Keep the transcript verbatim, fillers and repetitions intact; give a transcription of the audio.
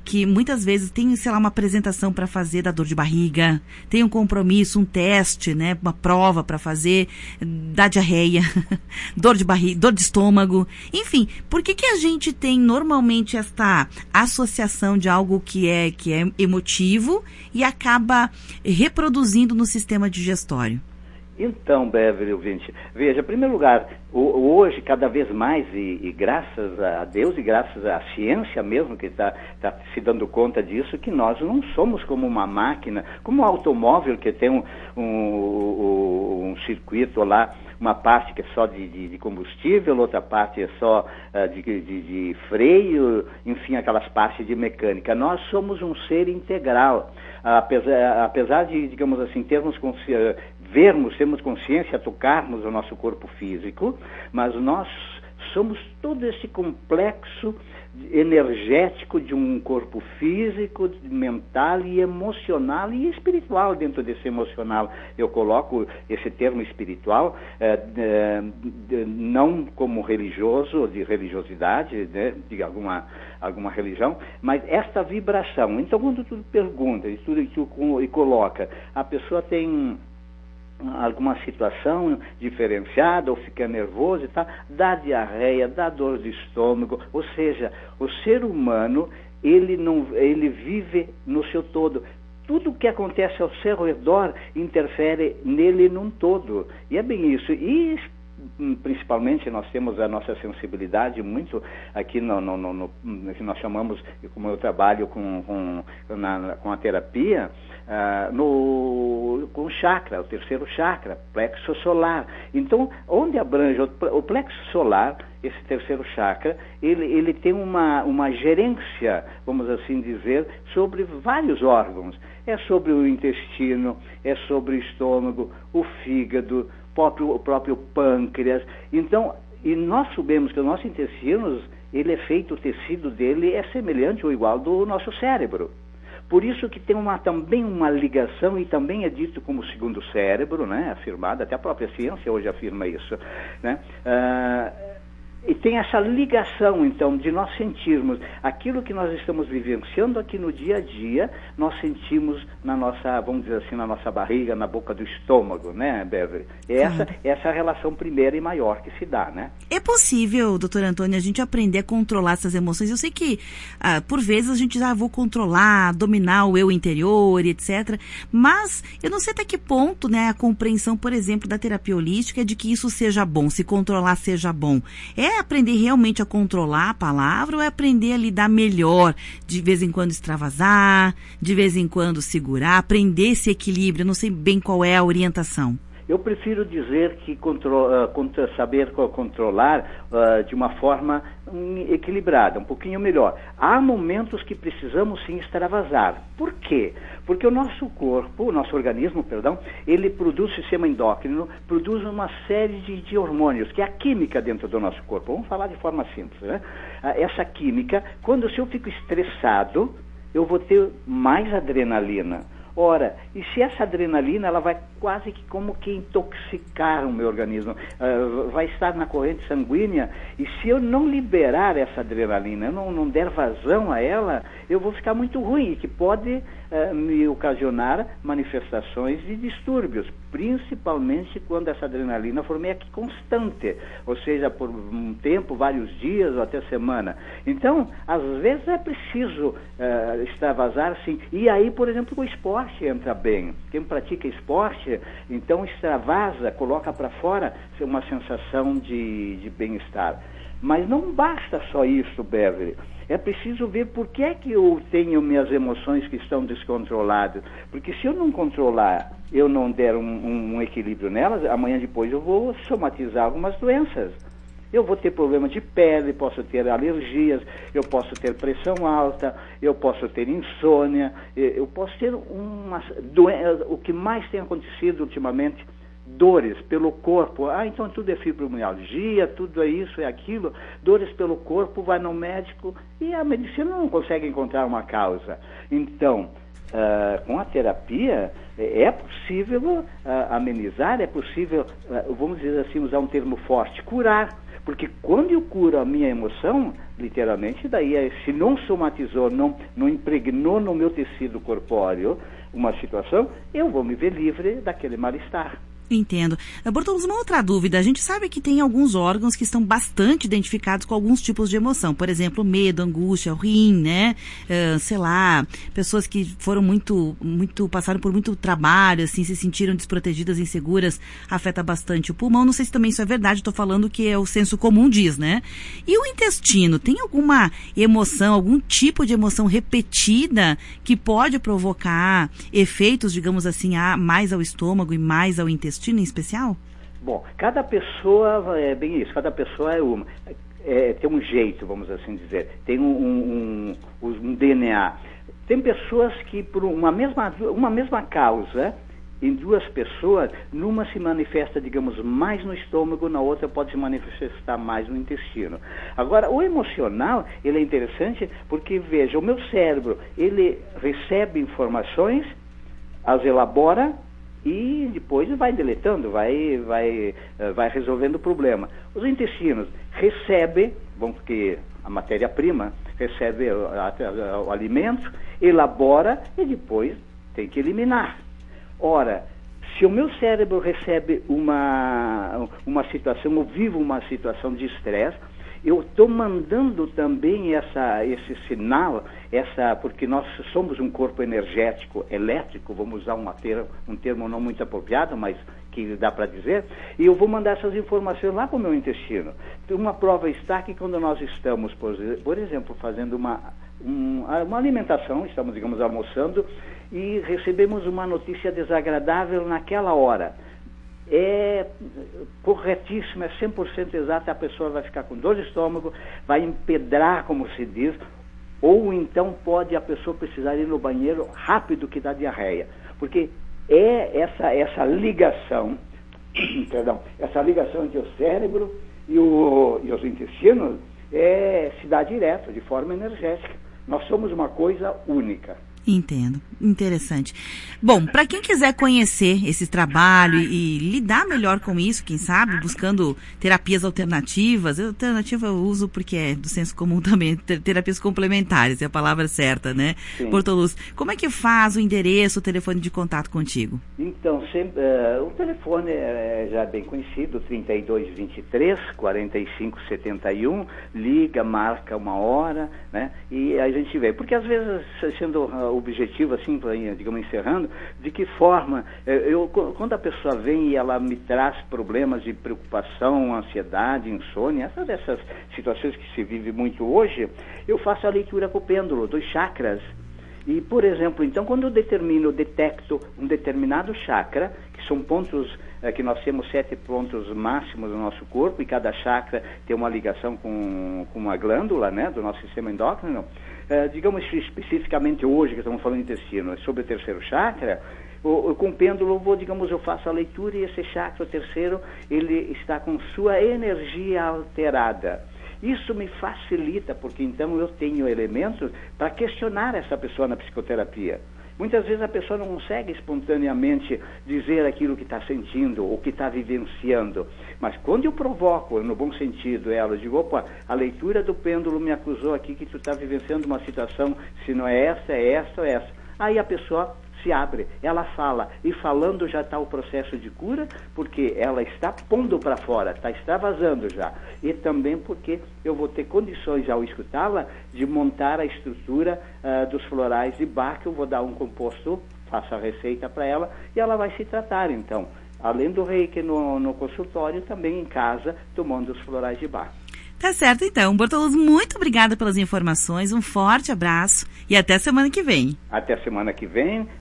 que muitas vezes tem, sei lá, uma apresentação para fazer da dor de barriga, tem um compromisso, um teste, né, uma prova para fazer da diarreia, dor de barriga, dor de estômago, enfim, por que que a gente tem normalmente esta associação de algo que é, que é emotivo e acaba reproduzindo no sistema digestório? Então, Beverly, ouvinte, veja, em primeiro lugar, o, hoje, cada vez mais, e, e graças a Deus e graças à ciência mesmo que está tá se dando conta disso, que nós não somos como uma máquina, como um automóvel que tem um, um, um circuito lá, uma parte que é só de, de, de combustível, outra parte é só uh, de, de, de freio, enfim, aquelas partes de mecânica. Nós somos um ser integral, apesar, apesar de, digamos assim, termos consciência, vermos, termos consciência, tocarmos o nosso corpo físico, mas nós somos todo esse complexo energético de um corpo físico, mental e emocional e espiritual. Dentro desse emocional eu coloco esse termo espiritual, eh, eh, não como religioso, de religiosidade, né, de alguma, alguma religião, mas esta vibração. Então, quando tu pergunta e tu, tu e coloca, a pessoa tem alguma situação diferenciada, ou fica nervoso e tal, dá diarreia, dá dor de estômago, ou seja, o ser humano, ele, não, ele vive no seu todo. Tudo o que acontece ao seu redor interfere nele num todo. E é bem isso. E principalmente nós temos a nossa sensibilidade muito aqui no, no, no, no que nós chamamos, como eu trabalho com, com, na, com a terapia, uh, no, com o chakra, o terceiro chakra, plexo solar. Então, onde abrange o, o plexo solar, esse terceiro chakra, ele, ele tem uma, uma gerência, vamos assim dizer, sobre vários órgãos. É sobre o intestino, é sobre o estômago, o fígado, próprio, o próprio pâncreas. Então, e nós sabemos que o nosso intestino, ele é feito, o tecido dele é semelhante ou igual do nosso cérebro. Por isso que tem uma, também uma ligação, e também é dito como segundo cérebro, né, afirmado, até a própria ciência hoje afirma isso, né? Uh, E tem essa ligação, então, de nós sentirmos aquilo que nós estamos vivenciando aqui no dia a dia, nós sentimos na nossa, vamos dizer assim, na nossa barriga, na boca do estômago, né, Beverly? Essa, claro. essa é a relação primeira e maior que se dá, né? É possível, doutor Antônio, a gente aprender a controlar essas emoções? Eu sei que, ah, por vezes, a gente já ah, vou controlar, dominar o eu interior, etcétera. Mas eu não sei até que ponto, né, a compreensão, por exemplo, da terapia holística é de que isso seja bom, se controlar seja bom. É aprender realmente a controlar a palavra ou é aprender a lidar melhor, de vez em quando extravasar, de vez em quando segurar, aprender esse equilíbrio? Eu não sei bem qual é a orientação. Eu prefiro dizer que contro, uh, contra, saber controlar uh, de uma forma um, equilibrada, um pouquinho melhor. Há momentos que precisamos sim extravasar. Por quê? Porque o nosso corpo, o nosso organismo, perdão, ele produz, o sistema endócrino, produz uma série de, de hormônios, que é a química dentro do nosso corpo. Vamos falar de forma simples, né? Uh, essa química, quando se eu fico estressado, eu vou ter mais adrenalina. Ora, e se essa adrenalina, ela vai quase que como que intoxicar o meu organismo, uh, vai estar na corrente sanguínea, e se eu não liberar essa adrenalina, eu não, não der vazão a ela, eu vou ficar muito ruim, e que pode uh, me ocasionar manifestações de distúrbios, principalmente quando essa adrenalina for meio que constante, ou seja, por um tempo, vários dias ou até semana. Então, às vezes é preciso uh, extravasar, sim, e aí, por exemplo, o esporte entra bem. Quem pratica esporte, então extravasa, coloca para fora uma sensação de, de bem-estar. Mas não basta só isso, Beverly. É preciso ver por que é que eu tenho minhas emoções que estão descontroladas. Porque se eu não controlar, eu não der um, um, um equilíbrio nelas, amanhã depois eu vou somatizar algumas doenças. Eu vou ter problema de pele, posso ter alergias, eu posso ter pressão alta, eu posso ter insônia, eu posso ter uma doença. O que mais tem acontecido ultimamente, dores pelo corpo. Ah, então tudo é fibromialgia, tudo é isso, é aquilo. Dores pelo corpo, vai no médico e a medicina não consegue encontrar uma causa. Então, Uh, com a terapia, é possível uh, amenizar, é possível, uh, vamos dizer assim, usar um termo forte, curar. Porque quando eu curo a minha emoção, literalmente, daí se não somatizou, não, não impregnou no meu tecido corpóreo uma situação, eu vou me ver livre daquele mal-estar. Entendo. Bortolos, uma outra dúvida. A gente sabe que tem alguns órgãos que estão bastante identificados com alguns tipos de emoção. Por exemplo, medo, angústia, o rim, né? Uh, sei lá, pessoas que foram muito, muito, passaram por muito trabalho, assim, se sentiram desprotegidas, inseguras, afeta bastante o pulmão. Não sei se também isso é verdade, estou falando que é o senso comum diz, né? E o intestino, tem alguma emoção, algum tipo de emoção repetida que pode provocar efeitos, digamos assim, a, mais ao estômago e mais ao intestino? Em especial? Bom, cada pessoa é bem isso, cada pessoa é uma. É, tem um jeito, vamos assim dizer, tem um, um, um, um D N A. Tem pessoas que por uma mesma, uma mesma causa, em duas pessoas, numa se manifesta, digamos, mais no estômago, na outra pode se manifestar mais no intestino. Agora, o emocional, ele é interessante porque, veja, o meu cérebro, ele recebe informações, as elabora, e depois vai deletando, vai, vai, vai resolvendo o problema. Os intestinos recebem, bom, porque a matéria-prima recebe o, a, o alimento, elabora e depois tem que eliminar. Ora, se o meu cérebro recebe uma, uma situação, ou vivo uma situação de estresse, eu estou mandando também essa, esse sinal, essa, porque nós somos um corpo energético, elétrico, vamos usar uma ter, um termo não muito apropriado, mas que dá para dizer, e eu vou mandar essas informações lá para o meu intestino. Uma prova está que quando nós estamos, por, por exemplo, fazendo uma, um, uma alimentação, estamos, digamos, almoçando, e recebemos uma notícia desagradável naquela hora. É corretíssimo, é cem por cento exato, a pessoa vai ficar com dor de estômago, vai empedrar, como se diz, ou então pode a pessoa precisar ir no banheiro rápido que dá diarreia, porque é essa, essa ligação, perdão, essa ligação entre o cérebro e, o, e os intestinos é, se dá direto, de forma energética. Nós somos uma coisa única. Entendo, interessante. Bom, para quem quiser conhecer esse trabalho e, e lidar melhor com isso, quem sabe, buscando terapias alternativas, alternativa eu uso porque é do senso comum também, terapias complementares, é a palavra certa, né? Sim. Bortolos, como é que faz o endereço, o telefone de contato contigo? Então, sempre, uh, o telefone é já bem conhecido, trinta e dois, vinte e três, quarenta e cinco, setenta e um, liga, marca uma hora, né? E a gente vê, porque às vezes, sendo uh, objetivo, assim, digamos, encerrando, de que forma, eu, quando a pessoa vem e ela me traz problemas de preocupação, ansiedade, insônia, essas, essas situações que se vive muito hoje, eu faço a leitura com o pêndulo, dos chakras. E, por exemplo, então, quando eu determino, eu detecto um determinado chakra, que são pontos, é, que nós temos sete pontos máximos no nosso corpo, e cada chakra tem uma ligação com, com uma glândula, né, do nosso sistema endócrino. É, digamos especificamente hoje, que estamos falando de intestino, sobre o terceiro chakra, o, o, com o pêndulo, eu vou, digamos, eu faço a leitura e esse chakra, o terceiro, ele está com sua energia alterada. Isso me facilita, porque então eu tenho elementos para questionar essa pessoa na psicoterapia. Muitas vezes a pessoa não consegue espontaneamente dizer aquilo que está sentindo ou que está vivenciando. Mas quando eu provoco, no bom sentido, ela, eu digo, opa, a leitura do pêndulo me acusou aqui que tu está vivenciando uma situação, se não é essa, é essa ou essa. Aí a pessoa se abre, ela fala, e falando já está o processo de cura, porque ela está pondo para fora, está extravasando já. E também porque eu vou ter condições, ao escutá-la, de montar a estrutura uh, dos florais de Bach, eu vou dar um composto, faço a receita para ela, e ela vai se tratar, então. Além do reiki no, no consultório, também em casa, tomando os florais de Bach. Tá certo, então. Bortolos, muito obrigada pelas informações, um forte abraço e até semana que vem. Até semana que vem.